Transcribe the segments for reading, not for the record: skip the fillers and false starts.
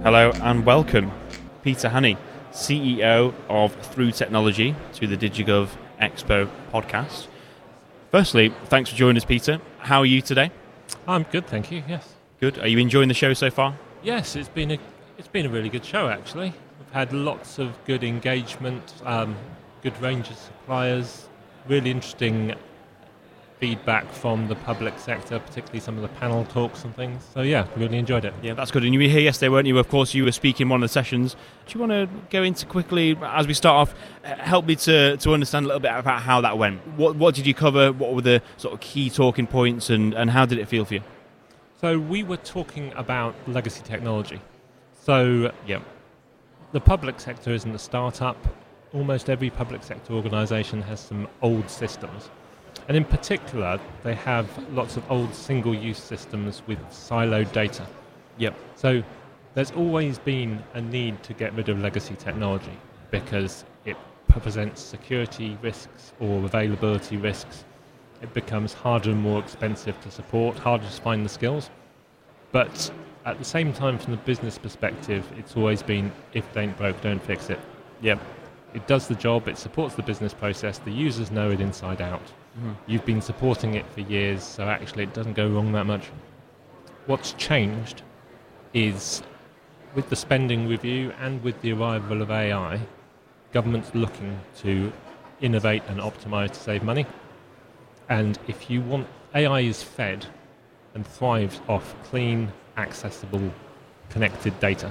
Hello and welcome, Peter Hannay, CEO of Through Technology, to the DigiGov Expo podcast. Firstly, thanks for joining us, Peter. How are you today? I'm good, thank you. Yes. Good. Are you enjoying the show so far? Yes, it's been a really good show actually. We've had lots of good engagement, good range of suppliers, really interesting feedback from the public sector, particularly some of the panel talks and things. So yeah, really enjoyed it. Yeah, that's good. And you were here yesterday, weren't you? Of course, you were speaking in one of the sessions. Do you want to go into quickly, as we start off, help me to understand a little bit about how that went? What did you cover? What were the sort of key talking points and how did it feel for you? So we were talking about legacy technology. So the public sector isn't a startup. Almost every public sector organisation has some old systems. And in particular, they have lots of old single-use systems with siloed data. So there's always been a need to get rid of legacy technology because it presents security risks or availability risks. It becomes harder and more expensive to support, harder to find the skills. But at the same time, from the business perspective, it's always been, if it ain't broke, don't fix it. It does the job, it supports the business process, the users know it inside out. You've been supporting it for years, so actually it doesn't go wrong that much. What's changed is, with the spending review and with the arrival of AI, government's looking to innovate and optimize to save money. And if you want, AI is fed and thrives off clean, accessible, connected data.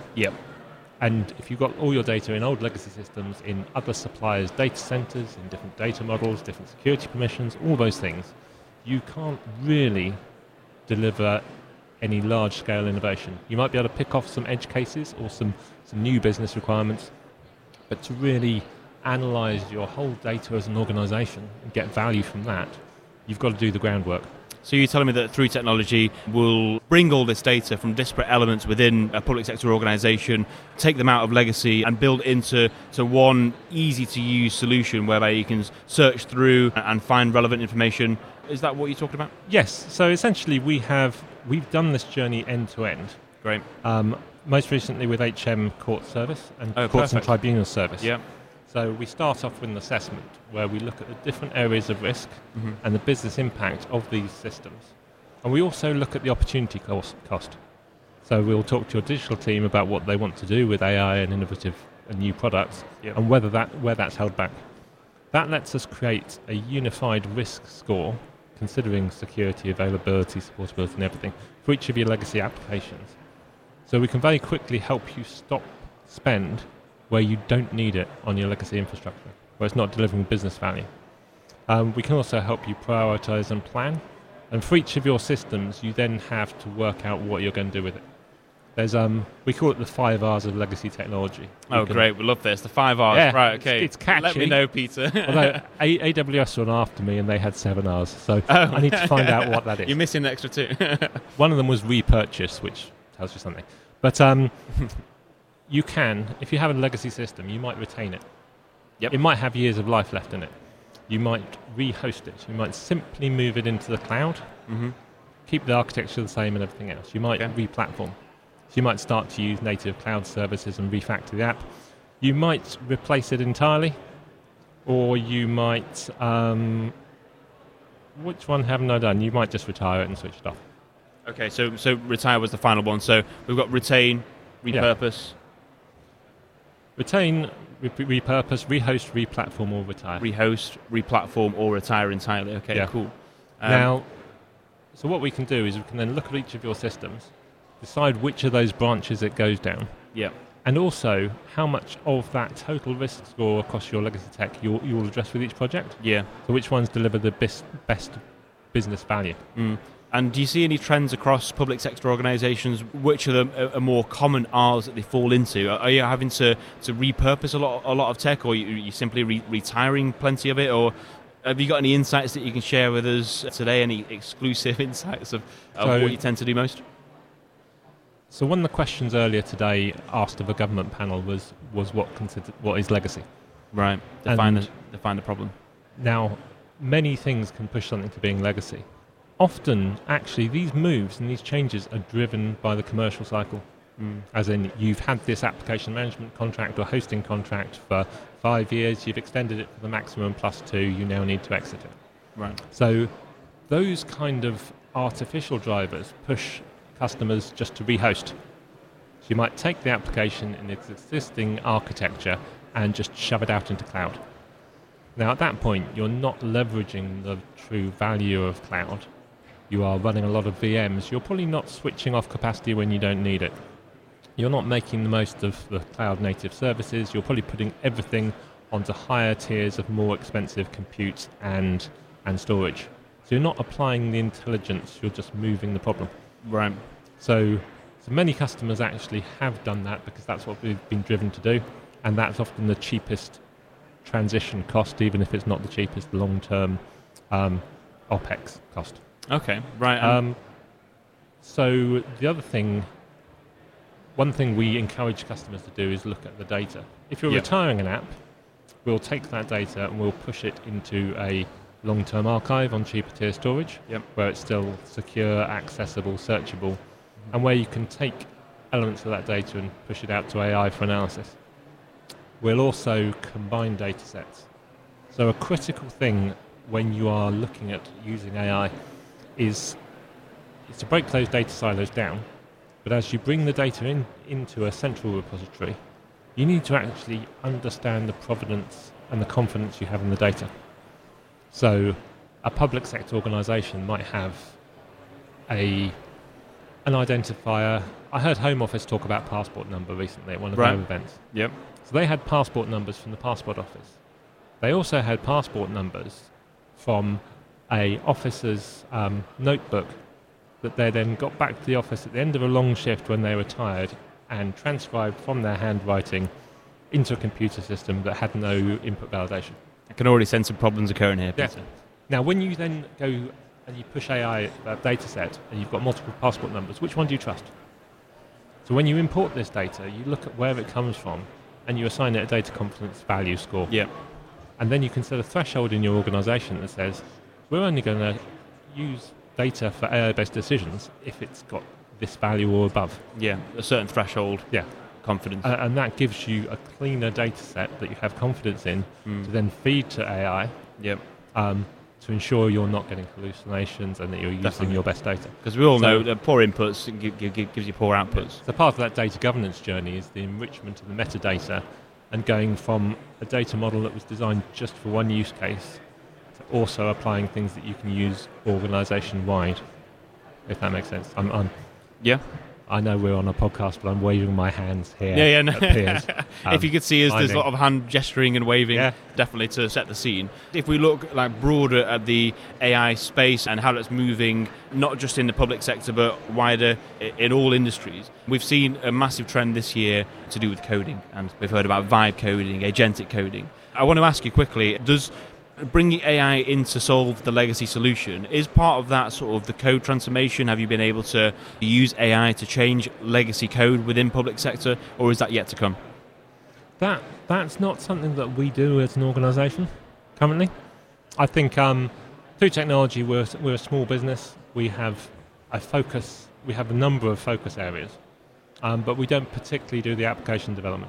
And if you've got all your data in old legacy systems, in other suppliers' data centers, in different data models, different security permissions, all those things, you can't really deliver any large-scale innovation. You might be able to pick off some edge cases or some new business requirements, but to really analyze your whole data as an organization and get value from that, you've got to do the groundwork. So you're telling me that Through Technology will bring all this data from disparate elements within a public sector organisation, take them out of legacy and build into one easy-to-use solution whereby you can search through and find relevant information. Is that what you're talking about? Yes. So essentially we've done this journey end-to-end. Great. Most recently with HM Court Service and Courts perfect. and Tribunal Service. Yeah. So we start off with an assessment where we look at the different areas of risk and the business impact of these systems. And we also look at the opportunity cost. So we'll talk to your digital team about what they want to do with AI and innovative and new products and where that's held back. That lets us create a unified risk score, considering security, availability, supportability and everything, for each of your legacy applications. So we can very quickly help you stop spend where you don't need it on your legacy infrastructure, where it's not delivering business value. We can also help you prioritize and plan. And for each of your systems, you then have to work out what you're going to do with it. There's we call it the 5 R's of legacy technology. Great, we love this. The 5 R's. Yeah, right, okay. It's catchy. Let me know, Peter. Although AWS were after me and they had 7 R's, so I need to find out what that is. You're missing the extra 2. One of them was repurchase, which tells you something. But you can, if you have a legacy system, you might retain it. It might have years of life left in it. You might rehost it. You might simply move it into the cloud, keep the architecture the same and everything else. You might re-platform. So you might start to use native cloud services and refactor the app. You might replace it entirely, or you might, which one haven't I done? You might just retire it and switch it off. Okay, so retire was the final one. So we've got retain, repurpose. Retain, repurpose, rehost, replatform, or retire. Rehost, replatform, or retire entirely. Okay, cool. Now, so what we can do is we can then look at each of your systems, decide which of those branches it goes down, and also how much of that total risk score across your legacy tech you will address with each project. So which ones deliver the best business value. And do you see any trends across public sector organisations? Which of them are more common R's that they fall into? Are you having to repurpose a lot of tech, or are you simply retiring plenty of it? Or have you got any insights that you can share with us today? Any exclusive insights of what you tend to do most? So one of the questions earlier today asked of a government panel was what is legacy? Right. Define the problem. Now, many things can push something to being legacy. Often, actually, these moves and these changes are driven by the commercial cycle. As in, you've had this application management contract or hosting contract for 5 years, you've extended it for the maximum +2, you now need to exit it. Right. So those kind of artificial drivers push customers just to rehost. So you might take the application in its existing architecture and just shove it out into cloud. Now at that point, you're not leveraging the true value of cloud. You are running a lot of VMs. You're probably not switching off capacity when you don't need it. You're not making the most of the cloud native services. You're probably putting everything onto higher tiers of more expensive compute and storage. So you're not applying the intelligence, you're just moving the problem. Right. So many customers actually have done that because that's what we've been driven to do, and that's often the cheapest transition cost, even if it's not the cheapest long-term OpEx cost. Okay, right. So the other thing, one thing we encourage customers to do is look at the data. If you're retiring an app, we'll take that data and we'll push it into a long-term archive on cheaper tier storage, where it's still secure, accessible, searchable, and where you can take elements of that data and push it out to AI for analysis. We'll also combine data sets. So a critical thing when you are looking at using AI is to break those data silos down, but as you bring the data into a central repository, you need to actually understand the provenance and the confidence you have in the data. So a public sector organisation might have an identifier. I heard Home Office talk about passport number recently at one of their events. Yep. So they had passport numbers from the Passport Office. They also had passport numbers from a officer's notebook that they then got back to the office at the end of a long shift when they were tired and transcribed from their handwriting into a computer system that had no input validation. I can already sense some problems occurring here, Peter. Yeah. Now, when you then go and you push AI that data set and you've got multiple passport numbers, which one do you trust? So when you import this data, you look at where it comes from and you assign it a data confidence value score. Yeah. And then you can set a threshold in your organisation that says, we're only going to use data for AI-based decisions if it's got this value or above. Yeah, a certain threshold. Yeah. Confidence. And that gives you a cleaner data set that you have confidence in to then feed to AI to ensure you're not getting hallucinations and that you're using your best data. Because we all know that poor inputs gives you poor outputs. So part of that data governance journey is the enrichment of the metadata and going from a data model that was designed just for one use case to also applying things that you can use organisation-wide, if that makes sense. I know we're on a podcast, but I'm waving my hands here at peers. If you could see us, there's a lot of hand gesturing and waving, definitely to set the scene. If we look like broader at the AI space and how it's moving, not just in the public sector, but wider in all industries, we've seen a massive trend this year to do with coding, and we've heard about vibe coding, agentic coding. I want to ask you quickly, does bringing AI in to solve the legacy solution, is part of that sort of the code transformation? Have you been able to use AI to change legacy code within public sector, or is that yet to come? That's not something that we do as an organisation currently. I think through technology, we're a small business. We have a number of focus areas, but we don't particularly do the application development.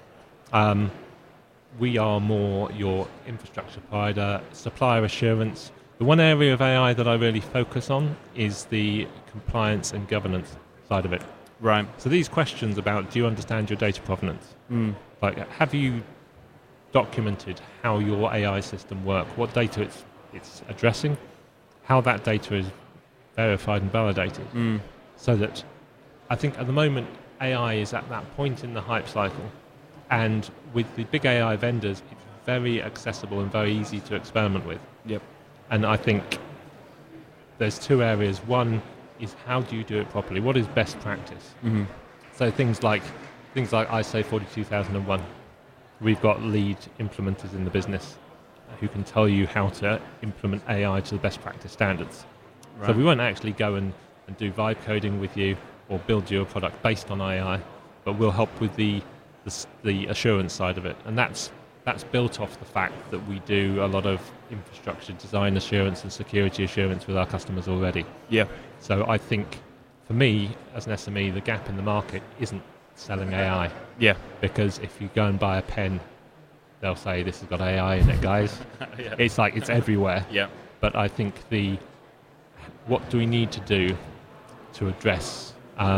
We are more your infrastructure provider, supplier assurance. The one area of AI that I really focus on is the compliance and governance side of it. Right. So these questions about, do you understand your data provenance? Like, have you documented how your AI system works, what data it's addressing, how that data is verified and validated? So that I think at the moment AI is at that point in the hype cycle. And with the big AI vendors, it's very accessible and very easy to experiment with. Yep. And I think there's two areas. One is, how do you do it properly? What is best practice? So things like ISO 42001. We've got lead implementers in the business who can tell you how to implement AI to the best practice standards. Right. So we won't actually go and do vibe coding with you or build you a product based on AI, but we'll help with the assurance side of it, and that's built off the fact that we do a lot of infrastructure design assurance and security assurance with our customers already. Yeah. So I think for me, as an SME, the gap in the market isn't selling AI. Yeah. Because if you go and buy a pen, they'll say, this has got AI in it, guys. Yeah. It's like, it's everywhere. Yeah. But I think what do we need to do to address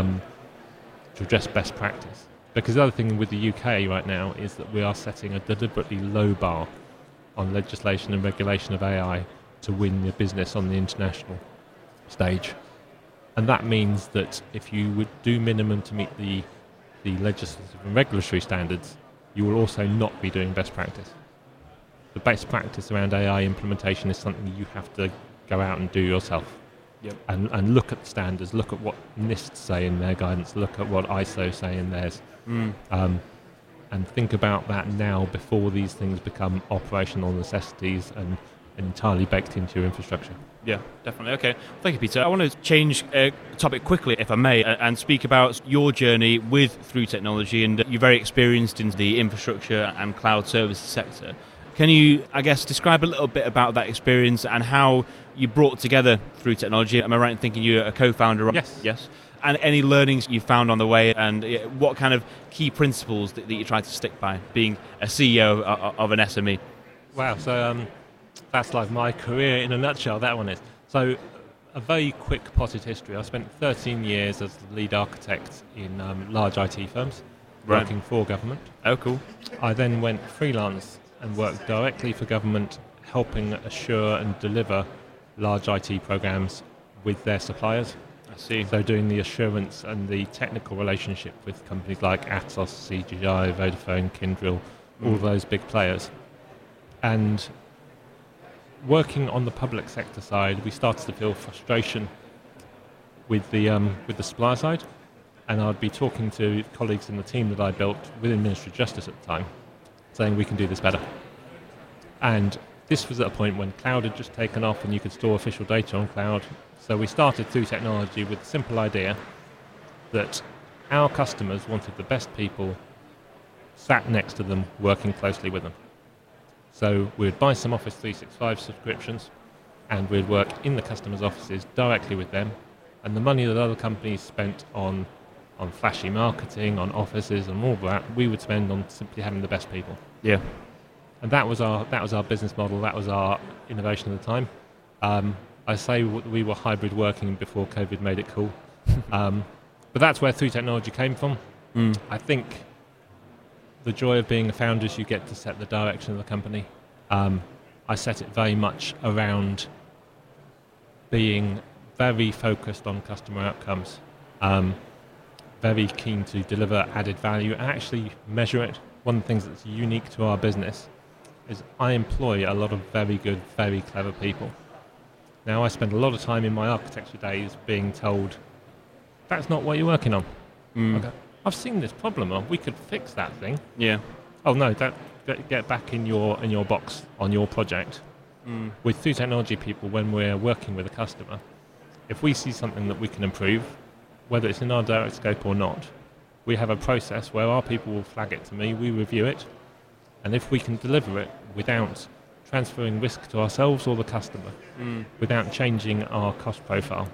best practice? Because the other thing with the UK right now is that we are setting a deliberately low bar on legislation and regulation of AI to win the business on the international stage. And that means that if you would do minimum to meet the legislative and regulatory standards, you will also not be doing best practice. The best practice around AI implementation is something you have to go out and do yourself. Yep. And look at the standards, look at what NIST say in their guidance, look at what ISO say in theirs, and think about that now before these things become operational necessities and entirely baked into your infrastructure. Yeah, definitely. Okay. Thank you, Peter. I want to change topic quickly, if I may, and speak about your journey with Through Technology. And you're very experienced in the infrastructure and cloud services sector. Can you, I guess, describe a little bit about that experience and how you brought together Through Technology? Am I right in thinking you're a co-founder? Yes. Yes. And any learnings you found on the way, and what kind of key principles that you tried to stick by, being a CEO of an SME? Wow, so that's like my career in a nutshell, that one is. So a very quick potted history. I spent 13 years as the lead architect in large IT firms, working for government. Oh, cool. I then went freelance and worked directly for government, helping assure and deliver large IT programs with their suppliers. I see. So doing the assurance and the technical relationship with companies like Atos, CGI, Vodafone, Kyndryl, all those big players. And working on the public sector side, we started to feel frustration with the supplier side. And I'd be talking to colleagues in the team that I built within Ministry of Justice at the time, saying we can do this better. And this was at a point when cloud had just taken off and you could store official data on cloud. So we started Through Technology with the simple idea that our customers wanted the best people sat next to them, working closely with them. So we would buy some Office 365 subscriptions and we'd work in the customers' offices directly with them. And the money that other companies spent on flashy marketing, on offices and all that, we would spend on simply having the best people. Yeah. And that was our business model, that was our innovation at the time. I say we were hybrid working before COVID made it cool. But that's where Through Technology came from. I think the joy of being a founder is you get to set the direction of the company. I set it very much around being very focused on customer outcomes, very keen to deliver added value and actually measure it. One of the things that's unique to our business is I employ a lot of very good, very clever people. Now I spend a lot of time in my architecture days being told, that's not what you're working on. I go, I've seen this problem, we could fix that thing. Yeah. Oh no, get back in your box on your project. With Through Technology people, when we're working with a customer, if we see something that we can improve, whether it's in our direct scope or not, we have a process where our people will flag it to me, we review it, and if we can deliver it without transferring risk to ourselves or the customer, without changing our cost profile,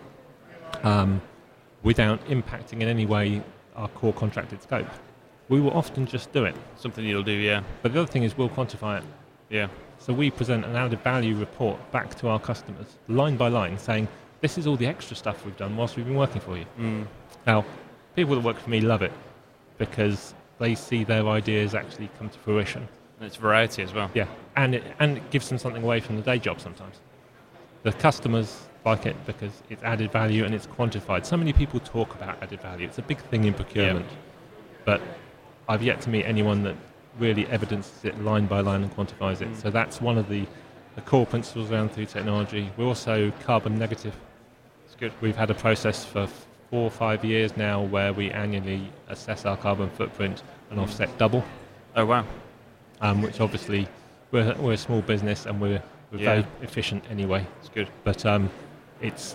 without impacting in any way our core contracted scope, we will often just do it. Something you'll do, yeah. But the other thing is we'll quantify it. Yeah. So we present an added value report back to our customers, line by line, saying, this is all the extra stuff we've done whilst we've been working for you. Now, people that work for me love it because they see their ideas actually come to fruition. And it's variety as well. Yeah, and it gives them something away from the day job sometimes. The customers like it because it's added value and it's quantified. So many people talk about added value. It's a big thing in procurement. Yeah. But I've yet to meet anyone that really evidences it line by line and quantifies it. So that's one of the core principles around Through Technology. We're also carbon negative. It's good. We've had a process for 4 or 5 years now where we annually assess our carbon footprint and offset double. Oh, wow. Which obviously we're a small business and we're very efficient anyway. It's good. But it's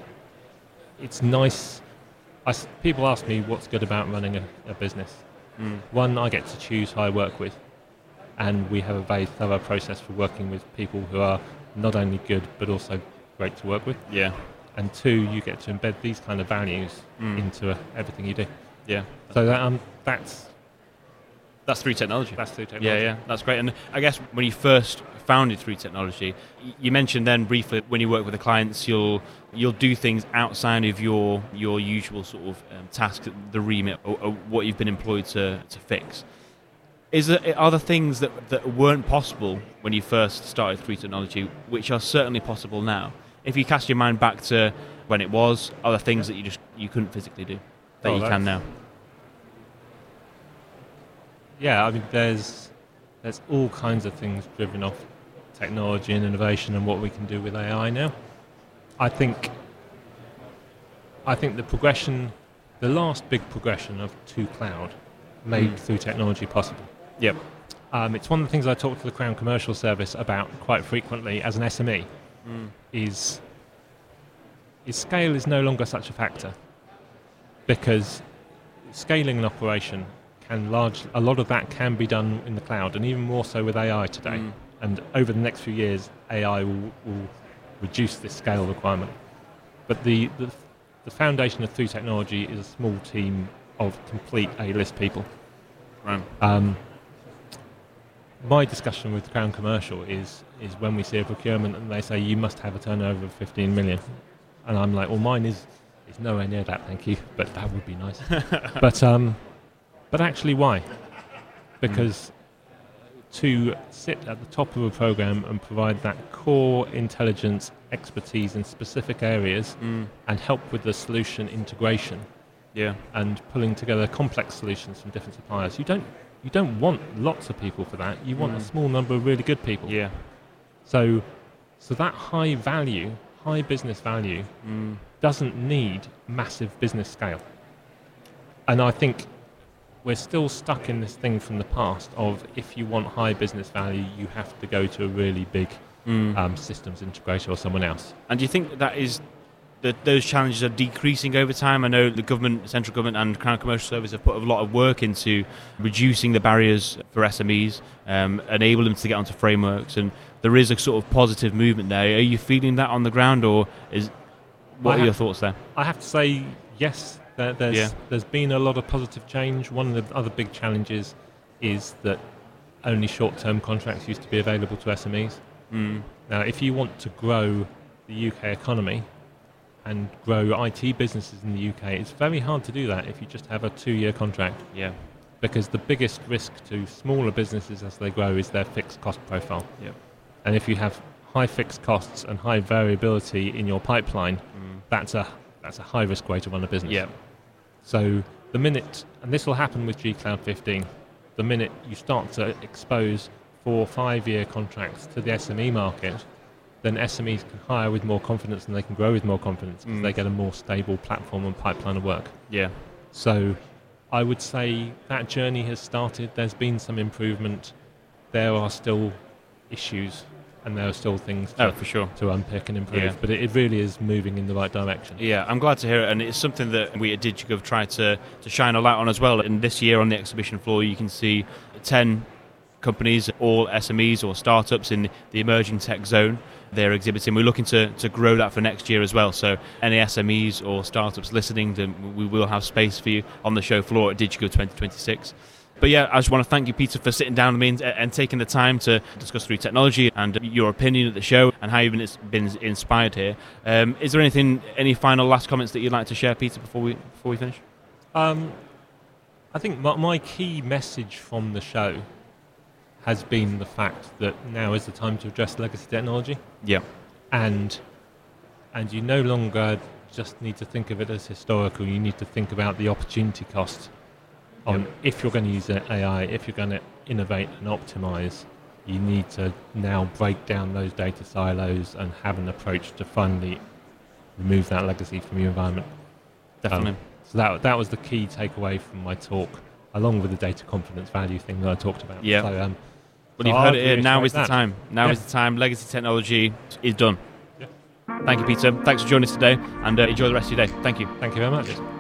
nice. People ask me what's good about running a business. One, I get to choose who I work with, and we have a very thorough process for working with people who are not only good but also great to work with. Yeah. and 2, you get to embed these kind of values into everything you do. Yeah. So that's through technology. That's through technology. Yeah, that's great. And I guess when you first founded Through Technology, you mentioned then briefly when you work with the clients, you'll do things outside of your usual sort of task, the remit, or what you've been employed to fix. Are there things that weren't possible when you first started Through Technology, which are certainly possible now? If you cast your mind back to when it was, are there things that you couldn't physically do that you can now? Yeah, I mean, there's all kinds of things driven off technology and innovation and what we can do with AI now. I think the progression, the last big progression to cloud, made Through Technology possible. Yep. It's one of the things I talk to the Crown Commercial Service about quite frequently as an SME. Is scale is no longer such a factor, because scaling an operation a lot of that can be done in the cloud, and even more so with AI today. And over the next few years, AI will reduce this scale requirement. But the foundation of Through Technology is a small team of complete A-list people. Right. My discussion with Crown Commercial is when we see a procurement and they say you must have a turnover of 15 million, and I'm like, well, mine is nowhere near that, thank you, but that would be nice. But actually, why? Because to sit at the top of a program and provide that core intelligence expertise in specific areas and help with the solution integration, and pulling together complex solutions from different suppliers, you don't want lots of people for that. You want a small number of really good people. Yeah. So that high business value doesn't need massive business scale. And I think we're still stuck in this thing from the past of, if you want high business value, you have to go to a really big systems integrator or someone else. And do you think that those challenges are decreasing over time? I know the government, central government and Crown Commercial Service have put a lot of work into reducing the barriers for SMEs, enable them to get onto frameworks, and there is a sort of positive movement there. Are you feeling that on the ground, or what are your thoughts there? I have to say, yes. There's been a lot of positive change. One of the other big challenges is that only short-term contracts used to be available to SMEs. Now, if you want to grow the UK economy and grow IT businesses in the UK, it's very hard to do that if you just have a 2-year contract. Yeah. Because the biggest risk to smaller businesses as they grow is their fixed cost profile. Yeah. And if you have high fixed costs and high variability in your pipeline, that's a high-risk way to run a business. Yeah. So the minute, and this will happen with G-Cloud 15, the minute you start to expose 4 or 5-year contracts to the SME market, then SMEs can hire with more confidence and they can grow with more confidence because they get a more stable platform and pipeline of work. Yeah. So I would say that journey has started. There's been some improvement. There are still issues, and there are still things to unpick and improve, but it really is moving in the right direction. Yeah, I'm glad to hear it, and it's something that we at DigiGov tried to shine a light on as well. And this year on the exhibition floor, you can see 10 companies, all SMEs or startups in the emerging tech zone. They're exhibiting. We're looking to grow that for next year as well. So any SMEs or startups listening, we will have space for you on the show floor at DigiGov 2026. But yeah, I just want to thank you, Peter, for sitting down with me and taking the time to discuss Through Technology and your opinion at the show and how you've been inspired here. Is there any final last comments that you'd like to share, Peter, before we finish? I think my key message from the show has been the fact that now is the time to address legacy technology. Yeah. And you no longer just need to think of it as historical. You need to think about the opportunity cost. If you're going to use AI, if you're going to innovate and optimize, you need to now break down those data silos and have an approach to finally remove that legacy from your environment. Definitely. So that was the key takeaway from my talk, along with the data confidence value thing that I talked about. Yeah. So, well, you've heard it here. Now is the time. Now is the time. Legacy technology is done. Yeah. Thank you, Peter. Thanks for joining us today, and enjoy the rest of your day. Thank you. Thank you very much.